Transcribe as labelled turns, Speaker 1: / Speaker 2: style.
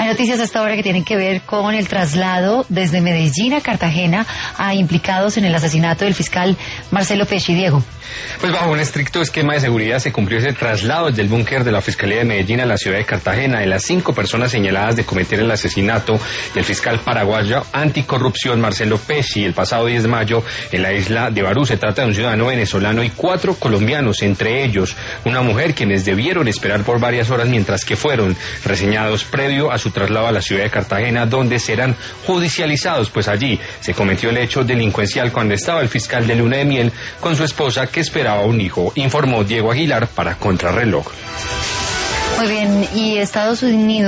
Speaker 1: Hay noticias hasta ahora que tienen que ver con el traslado desde Medellín a Cartagena a implicados en el asesinato del fiscal Marcelo Pesci. Diego.
Speaker 2: Pues bajo un estricto esquema de seguridad se cumplió ese traslado desde el búnker de la Fiscalía de Medellín a la ciudad de Cartagena de las 5 personas señaladas de cometer el asesinato del fiscal paraguayo anticorrupción Marcelo Pesci el pasado 10 de mayo en la isla de Barú. Se trata de un ciudadano venezolano y 4 colombianos, entre ellos una mujer, quienes debieron esperar por varias horas mientras que fueron reseñados previo a su traslado a la ciudad de Cartagena, donde serán judicializados, pues allí se cometió el hecho delincuencial cuando estaba el fiscal de luna de miel con su esposa que esperaba un hijo, informó Diego Aguilar para Contrarreloj.
Speaker 1: Muy bien, y Estados Unidos